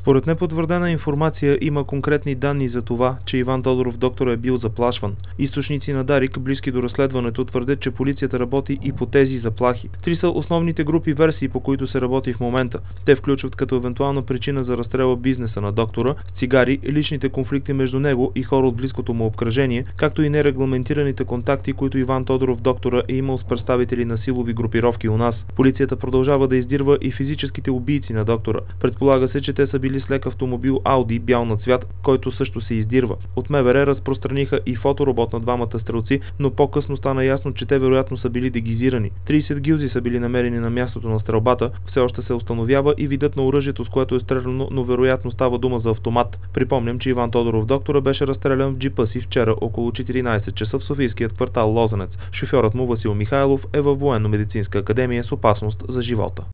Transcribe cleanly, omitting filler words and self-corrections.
Според непотвърдена информация има конкретни данни за това, че Иван Тодоров доктор е бил заплашван. Източници на Дарик, близки до разследването, твърдят, че полицията работи и по тези заплахи. Три са основните групи версии, по които се работи в момента. Те включват като евентуална причина за разстрела бизнеса на доктора, цигари, личните конфликти между него и хора от близкото му обкръжение, както и нерегламентираните контакти, които Иван Тодоров доктора е имал с представители на силови групировки у нас. Полицията продължава да издирва и физическите убийци на доктора. Предполага се, че те са били с лек автомобил Ауди бял на цвят, който също се издирва. От МВР разпространиха и фоторобот на двамата стрелци, но по-късно стана ясно, че те вероятно са били дегизирани. 30 гилзи са били намерени на мястото на стрелбата, все още се установява и видът на оръжието, с което е стреляно, но вероятно става дума за автомат. Припомням, че Иван Тодоров доктора беше разстрелян в джипа си вчера около 14 часа в софийският квартал Лозенец. Шофьорът му Васил Михайлов е във военно-медицинска академия с опасност за живота.